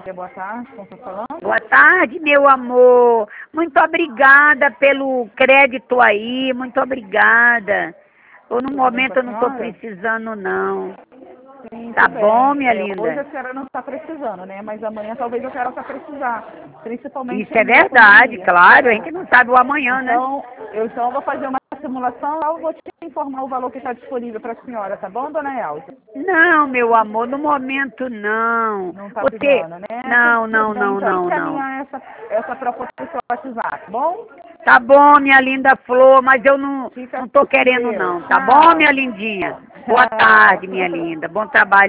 boa tarde, como estou falando? Boa tarde, meu amor. Muito obrigada pelo crédito aí, muito obrigada. No Tudo bem com momento a eu não estou senhora? precisando, não. Sim, Tá tudo bom, bem. minha Hoje linda? a senhora não está precisando, né? Mas amanhã talvez a senhora vá precisar, principalmente Isso em é meio à verdade, pandemia. claro. A gente não sabe o amanhã, né? Então, eu vou fazer uma simulação, eu vou te informar o valor que está disponível para a senhora, tá bom, dona Elza? Não, meu amor, no momento não. Não está Você... precisando, né? Não, Tudo não, bem, não, então não, não. encaminhar essa proposta para o seu WhatsApp, tá bom? Tá bom, minha linda flor, mas eu não Fica tô com querendo Deus. não. Tá bom, minha Tchau. lindinha? Boa tarde, minha Tchau. linda. Bom trabalho.